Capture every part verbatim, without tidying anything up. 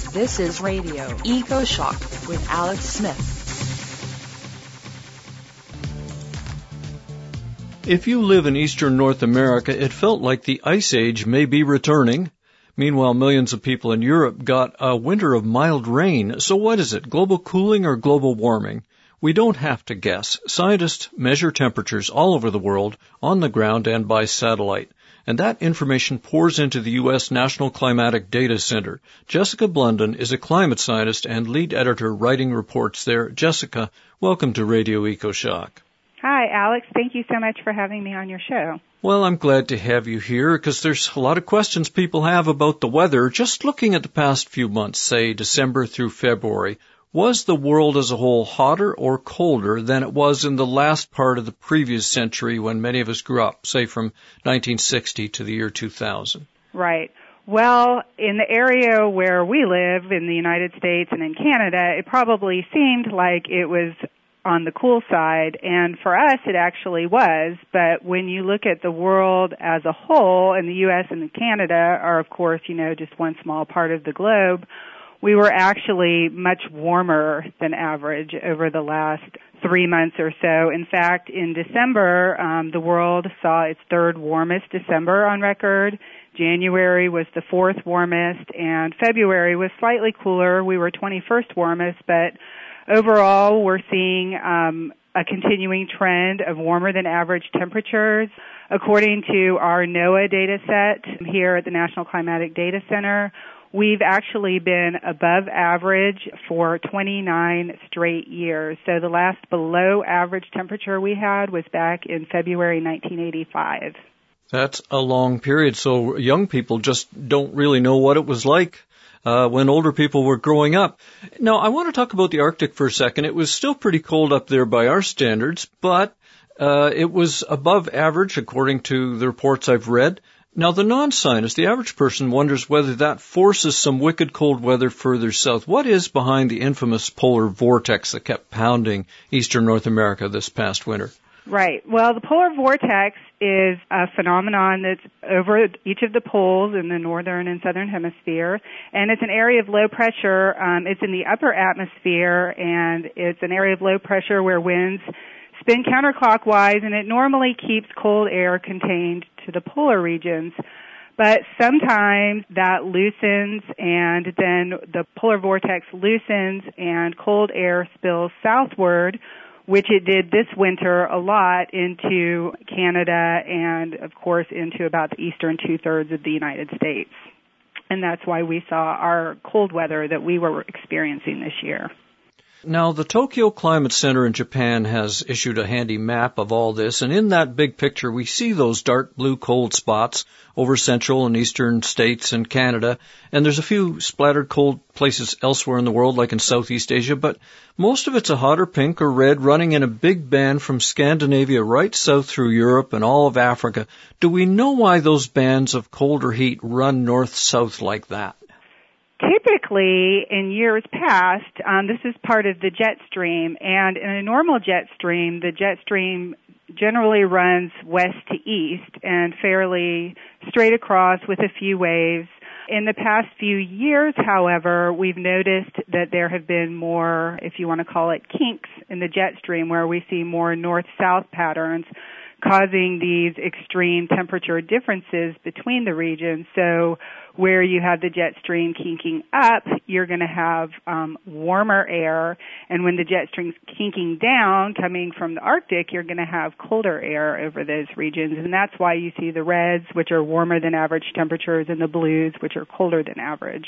This is Radio Eco Shock with Alex Smith. If you live in eastern North America, it felt like the Ice Age may be returning. Meanwhile, millions of people in Europe got a winter of mild rain. So what is it, global cooling or global warming? We don't have to guess. Scientists measure temperatures all over the world, on the ground and by satellite. And that information pours into the U S National Climatic Data Center. Jessica Blunden is a climate scientist and lead editor writing reports there. Jessica, welcome to Radio EcoShock. Hi, Alex. Thank you so much for having me on your show. Well, I'm glad to have you here because there's a lot of questions people have about the weather. Just looking at the past few months, say December through February, was the world as a whole hotter or colder than it was in the last part of the previous century when many of us grew up, say from nineteen sixty to the year two thousand? Right. Well, in the area where we live in the United States and in Canada, it probably seemed like it was on the cool side, and for us it actually was, but when you look at the world as a whole, and the U S and Canada are, of course, you know, just one small part of the globe, we were actually much warmer than average over the last three months or so. In fact, in December, um, the world saw its third warmest December on record. January was the fourth warmest, and February was slightly cooler. We were twenty-first warmest, but overall, we're seeing um, a continuing trend of warmer than average temperatures. According to our NOAA data set here at the National Climatic Data Center, we've actually been above average for twenty-nine straight years. So the last below average temperature we had was back in February nineteen eighty-five. That's a long period, so young people just don't really know what it was like uh, when older people were growing up. Now, I want to talk about the Arctic for a second. It was still pretty cold up there by our standards, but uh, it was above average according to the reports I've read. Now, the non-scientist, the average person, wonders whether that forces some wicked cold weather further south. What is behind the infamous polar vortex that kept pounding eastern North America this past winter? Right. Well, the polar vortex is a phenomenon that's over each of the poles in the northern and southern hemisphere, and it's an area of low pressure. Um, it's in the upper atmosphere, and it's an area of low pressure where winds spin counterclockwise, and it normally keeps cold air contained to the polar regions. But sometimes that loosens, and then the polar vortex loosens, and cold air spills southward, which it did this winter a lot into Canada and, of course, into about the eastern two-thirds of the United States. And that's why we saw our cold weather that we were experiencing this year. Now, the Tokyo Climate Center in Japan has issued a handy map of all this, and in that big picture we see those dark blue cold spots over central and eastern states and Canada, and there's a few splattered cold places elsewhere in the world, like in Southeast Asia, but most of it's a hotter pink or red running in a big band from Scandinavia right south through Europe and all of Africa. Do we know why those bands of colder heat run north-south like that? Typically, in years past, um, this is part of the jet stream, and in a normal jet stream, the jet stream generally runs west to east and fairly straight across with a few waves. In the past few years, however, we've noticed that there have been more, if you want to call it, kinks in the jet stream, where we see more north-south patterns, causing these extreme temperature differences between the regions. So where you have the jet stream kinking up, you're going to have um, warmer air, and when the jet stream's kinking down, coming from the Arctic, you're going to have colder air over those regions, and that's why you see the reds, which are warmer than average temperatures, and the blues, which are colder than average.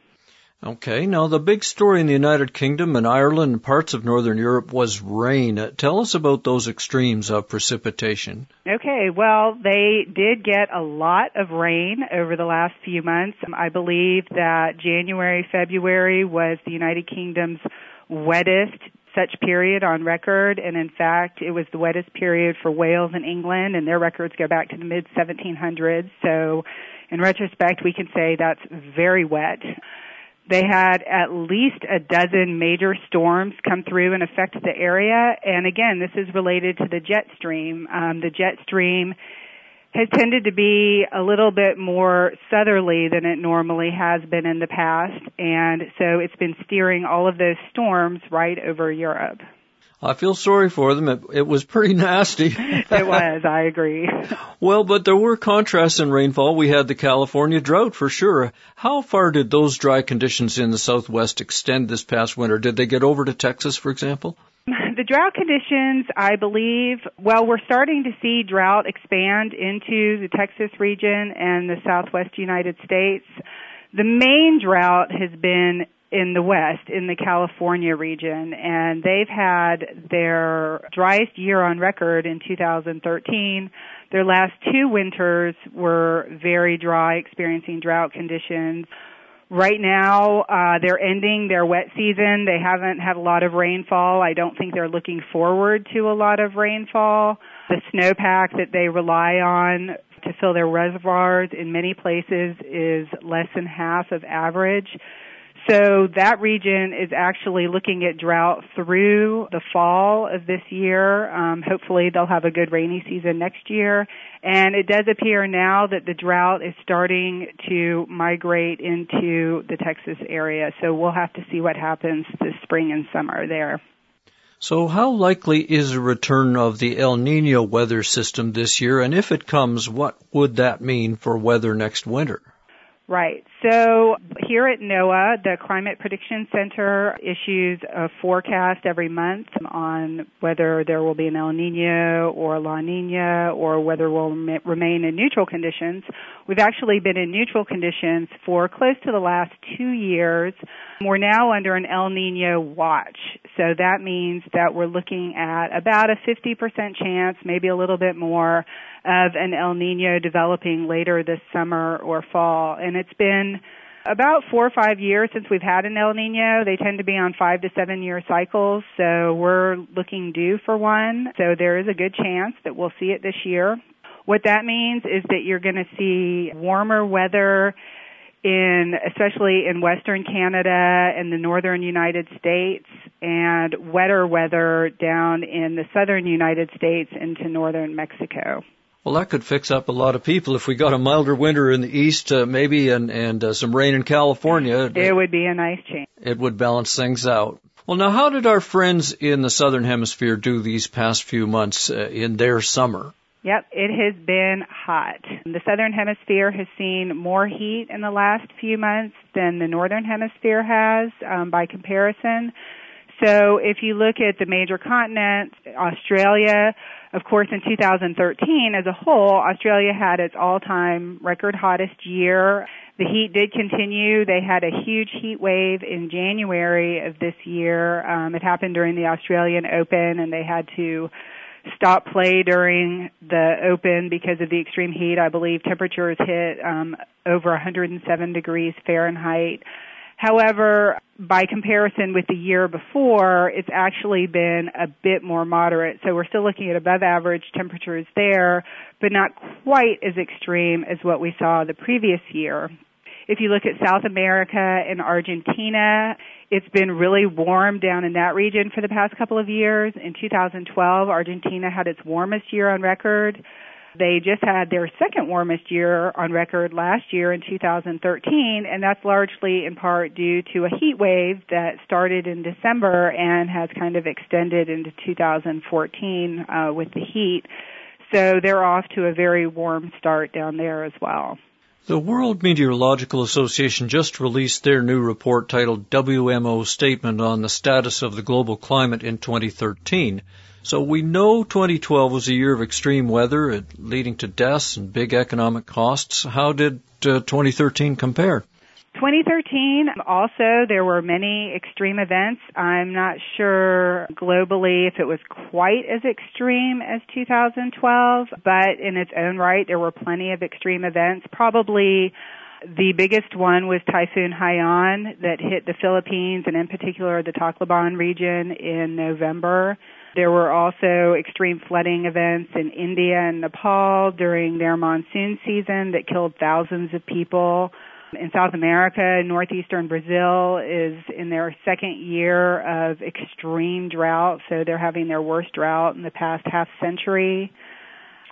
Okay, now the big story in the United Kingdom and Ireland and parts of Northern Europe was rain. Uh, tell us about those extremes of precipitation. Okay, well, they did get a lot of rain over the last few months. I believe that January, February was the United Kingdom's wettest such period on record, and in fact, it was the wettest period for Wales and England, and their records go back to the mid seventeen hundreds. So in retrospect, we can say that's very wet. They had at least a dozen major storms come through and affect the area. And again, this is related to the jet stream. Um, the jet stream has tended to be a little bit more southerly than it normally has been in the past, and so it's been steering all of those storms right over Europe. I feel sorry for them. It, it was pretty nasty. It was, I agree. Well, but there were contrasts in rainfall. We had the California drought for sure. How far did those dry conditions in the Southwest extend this past winter? Did they get over to Texas, for example? The drought conditions, I believe, well, we're starting to see drought expand into the Texas region and the Southwest United States. The main drought has been in the West, in the California region, and they've had their driest year on record in two thousand thirteen. Their last two winters were very dry, experiencing drought conditions. Right now, uh, they're ending their wet season. They haven't had a lot of rainfall. I don't think they're looking forward to a lot of rainfall. The snowpack that they rely on to fill their reservoirs in many places is less than half of average. So that region is actually looking at drought through the fall of this year. Um, hopefully they'll have a good rainy season next year. And it does appear now that the drought is starting to migrate into the Texas area. So we'll have to see what happens this spring and summer there. So how likely is a return of the El Nino weather system this year? And if it comes, what would that mean for weather next winter? Right. So here at NOAA, the Climate Prediction Center issues a forecast every month on whether there will be an El Nino or La Nina or whether we'll remain in neutral conditions. We've actually been in neutral conditions for close to the last two years. We're now under an El Nino watch. So that means that we're looking at about a fifty percent chance, maybe a little bit more, of an El Nino developing later this summer or fall. And it's been about four or five years since we've had an El Nino. They tend to be on five to seven year cycles, so we're looking due for one. So there is a good chance that we'll see it this year. What that means is that you're going to see warmer weather in, especially in western Canada and the northern United States, and wetter weather down in the southern United States into northern Mexico. Well, that could fix up a lot of people if we got a milder winter in the east, uh, maybe, and, and uh, some rain in California. It would be a nice change. It would balance things out. Well, now, how did our friends in the southern hemisphere do these past few months uh, in their summer? Yep, it has been hot. The southern hemisphere has seen more heat in the last few months than the northern hemisphere has, um, by comparison. So if you look at the major continents, Australia, of course, in two thousand thirteen, as a whole, Australia had its all-time record hottest year. The heat did continue. They had a huge heat wave in January of this year. Um, it happened during the Australian Open, and they had to stop play during the Open because of the extreme heat. I believe temperatures hit um, over one hundred seven degrees Fahrenheit. However, by comparison with the year before, it's actually been a bit more moderate. So we're still looking at above average temperatures there, but not quite as extreme as what we saw the previous year. If you look at South America and Argentina, it's been really warm down in that region for the past couple of years. In two thousand twelve, Argentina had its warmest year on record. They just had their second warmest year on record last year in two thousand thirteen, and that's largely in part due to a heat wave that started in December and has kind of extended into two thousand fourteen uh, with the heat. So they're off to a very warm start down there as well. The World Meteorological Association just released their new report titled W M O Statement on the Status of the Global Climate in twenty thirteen. So we know twenty twelve was a year of extreme weather, leading to deaths and big economic costs. How did uh, twenty thirteen compare? twenty thirteen, also, there were many extreme events. I'm not sure globally if it was quite as extreme as two thousand twelve, but in its own right, there were plenty of extreme events. Probably the biggest one was Typhoon Haiyan that hit the Philippines and in particular the Tacloban region in November. There were also extreme flooding events in India and Nepal during their monsoon season that killed thousands of people. In South America, northeastern Brazil is in their second year of extreme drought, so they're having their worst drought in the past half century.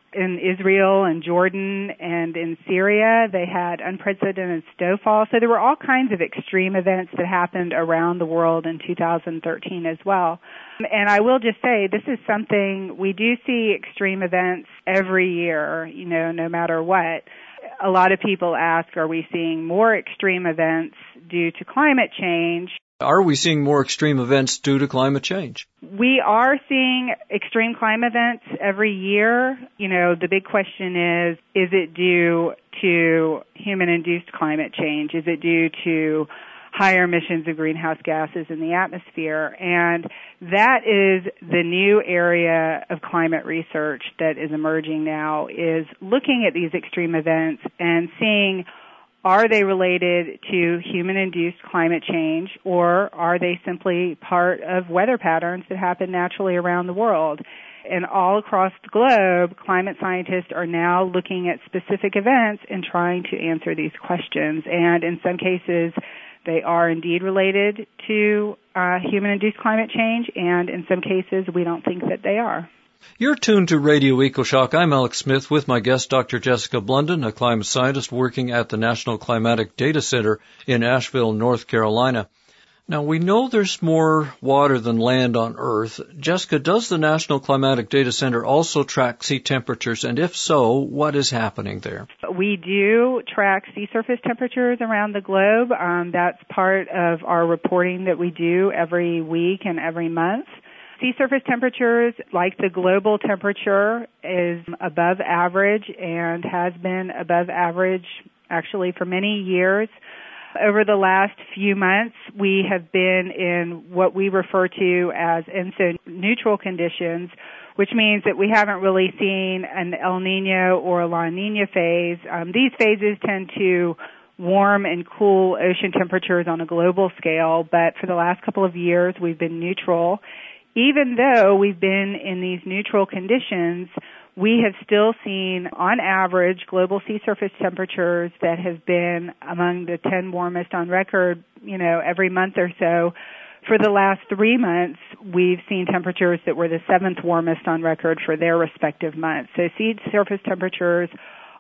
in Israel and Jordan and in Syria. They had unprecedented snowfall. So there were all kinds of extreme events that happened around the world in two thousand thirteen as well. And I will just say this is something we do see extreme events every year, you know, no matter what. A lot of people ask, are we seeing more extreme events due to climate change? Are we seeing more extreme events due to climate change? We are seeing extreme climate events every year. You know, the big question is, is it due to human-induced climate change? Is it due to higher emissions of greenhouse gases in the atmosphere? And that is the new area of climate research that is emerging now, is looking at these extreme events and seeing, are they related to human-induced climate change, or are they simply part of weather patterns that happen naturally around the world? And all across the globe, climate scientists are now looking at specific events and trying to answer these questions. And in some cases, they are indeed related to uh, human-induced climate change, and in some cases, we don't think that they are. You're tuned to Radio EcoShock. I'm Alex Smith with my guest, Doctor Jessica Blunden, a climate scientist working at the National Climatic Data Center in Asheville, North Carolina. Now, we know there's more water than land on Earth. Jessica, does the National Climatic Data Center also track sea temperatures? And if so, what is happening there? We do track sea surface temperatures around the globe. Um, that's part of our reporting that we do every week and every month. Sea surface temperatures, like the global temperature, is above average and has been above average actually for many years. Over the last few months, we have been in what we refer to as E N S O neutral conditions, which means that we haven't really seen an El Nino or a La Nina phase. Um, these phases tend to warm and cool ocean temperatures on a global scale, but for the last couple of years, we've been neutral. Even though we've been in these neutral conditions, we have still seen, on average, global sea surface temperatures that have been among the ten warmest on record, you know, every month or so. For the last three months, we've seen temperatures that were the seventh warmest on record for their respective months. So sea surface temperatures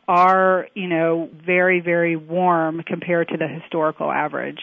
are, you know, very, very warm compared to the historical average.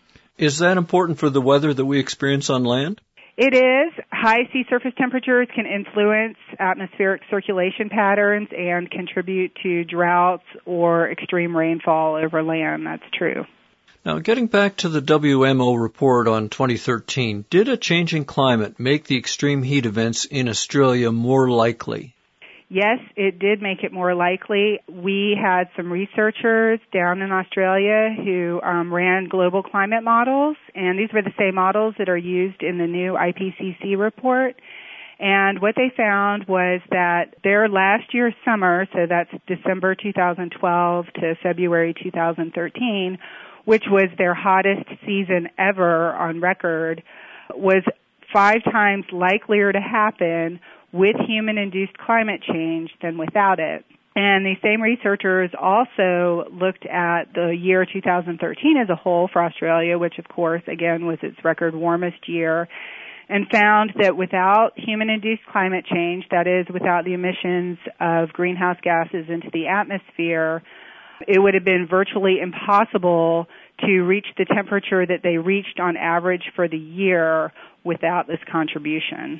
Is that important for the weather that we experience on land? It is. High sea surface temperatures can influence atmospheric circulation patterns and contribute to droughts or extreme rainfall over land. That's true. Now, getting back to the W M O report on twenty thirteen, did a changing climate make the extreme heat events in Australia more likely? Yes, it did make it more likely. We had some researchers down in Australia who um, ran global climate models, and these were the same models that are used in the new I P C C report. And what they found was that their last year's summer, so that's December two thousand twelve to February two thousand thirteen, which was their hottest season ever on record, was five times likelier to happen with human-induced climate change than without it. And these same researchers also looked at the year two thousand thirteen as a whole for Australia, which of course, again, was its record warmest year, and found that without human-induced climate change, that is, without the emissions of greenhouse gases into the atmosphere, it would have been virtually impossible to reach the temperature that they reached on average for the year without this contribution.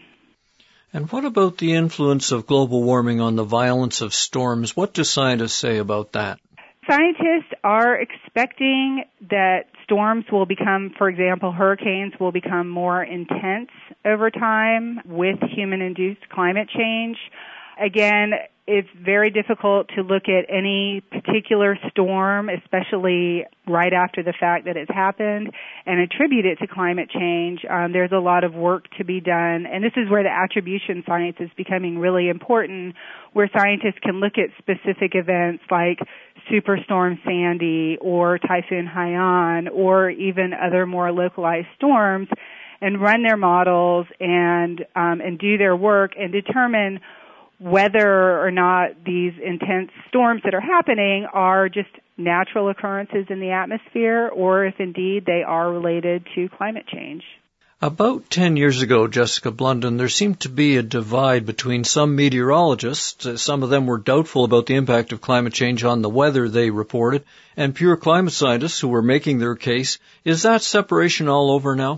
And what about the influence of global warming on the violence of storms? What do scientists say about that? Scientists are expecting that storms will become, for example, hurricanes will become more intense over time with human-induced climate change. Again, it's very difficult to look at any particular storm, especially right after the fact that it's happened, and attribute it to climate change. Um, there's a lot of work to be done, and this is where the attribution science is becoming really important, where scientists can look at specific events like Superstorm Sandy or Typhoon Haiyan or even other more localized storms and run their models and um, and do their work and determine whether or not these intense storms that are happening are just natural occurrences in the atmosphere or if indeed they are related to climate change. About ten years ago, Jessica Blunden, there seemed to be a divide between some meteorologists, some of them were doubtful about the impact of climate change on the weather they reported, and pure climate scientists who were making their case. Is that separation all over now?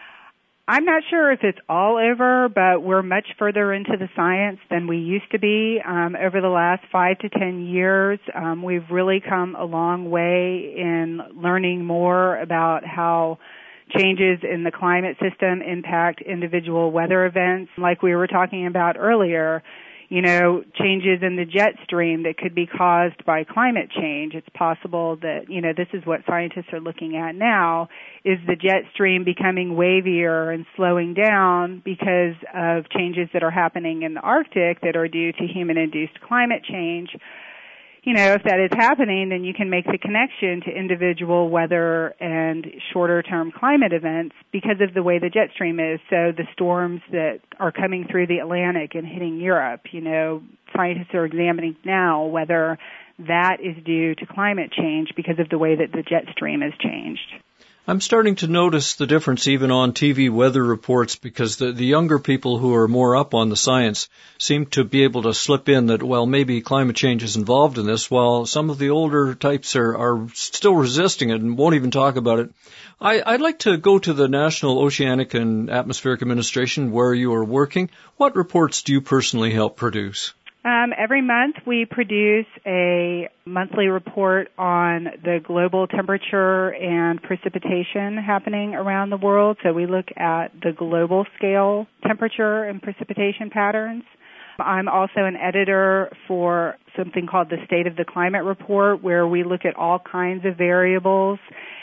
I'm not sure if it's all over, but we're much further into the science than we used to be. Um, over the last five to ten years, um, we've really come a long way in learning more about how changes in the climate system impact individual weather events. Like we were talking about earlier, you know, changes in the jet stream that could be caused by climate change. It's possible that, you know, this is what scientists are looking at now, is the jet stream becoming wavier and slowing down because of changes that are happening in the Arctic that are due to human-induced climate change. You know, if that is happening, then you can make the connection to individual weather and shorter-term climate events because of the way the jet stream is. So the storms that are coming through the Atlantic and hitting Europe, you know, scientists are examining now whether that is due to climate change because of the way that the jet stream has changed. I'm starting to notice the difference even on T V weather reports because the, the younger people who are more up on the science seem to be able to slip in that, well, maybe climate change is involved in this, while some of the older types are, are still resisting it and won't even talk about it. I, I'd like to go to the National Oceanic and Atmospheric Administration where you are working. What reports do you personally help produce? Um, every month we produce a monthly report on the global temperature and precipitation happening around the world. So we look at the global scale temperature and precipitation patterns. I'm also an editor for something called the State of the Climate Report, where we look at all kinds of variables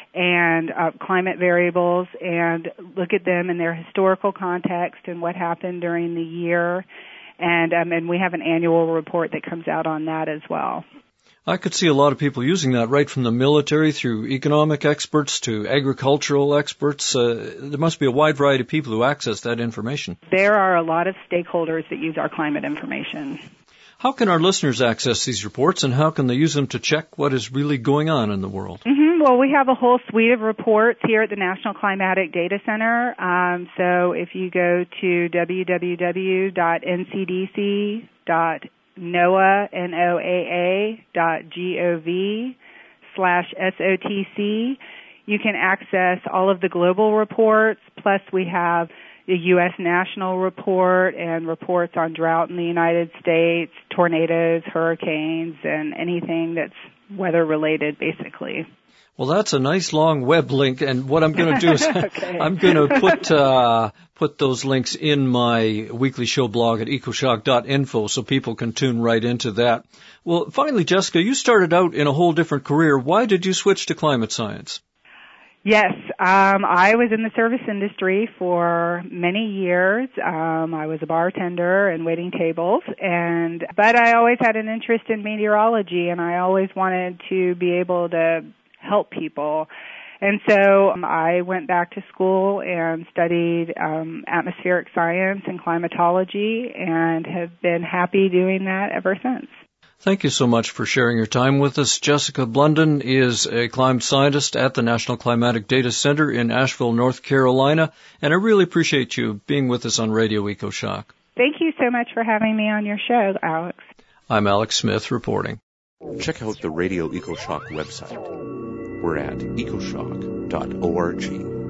and uh, climate variables and look at them in their historical context and what happened during the year. And um, and we have an annual report that comes out on that as well. I could see a lot of people using that, right from the military through economic experts to agricultural experts. Uh, there must be a wide variety of people who access that information. There are a lot of stakeholders that use our climate information. How can our listeners access these reports, and how can they use them to check what is really going on in the world? Mm-hmm. Well, we have a whole suite of reports here at the National Climatic Data Center. Um, so if you go to w w w dot n c d c dot noaa, N O A A, dot gov slash S O T C, you can access all of the global reports, plus we have the U S National Report and reports on drought in the United States, tornadoes, hurricanes, and anything that's weather-related, basically. Well, that's a nice long web link, and what I'm going to do is okay. I'm going to put uh, put those links in my weekly show blog at ecoshock dot info so people can tune right into that. Well, finally, Jessica, you started out in a whole different career. Why did you switch to climate science? Yes, um, I was in the service industry for many years. Um, I was a bartender and waiting tables, and but I always had an interest in meteorology, and I always wanted to be able to help people. And so um, I went back to school and studied um, atmospheric science and climatology, and have been happy doing that ever since. Thank you so much for sharing your time with us. Jessica Blunden is a climate scientist at the National Climatic Data Center in Asheville, North Carolina, and I really appreciate you being with us on Radio EcoShock. Thank you so much for having me on your show, Alex. I'm Alex Smith reporting. Check out the Radio EcoShock website. We're at ecoshock dot org.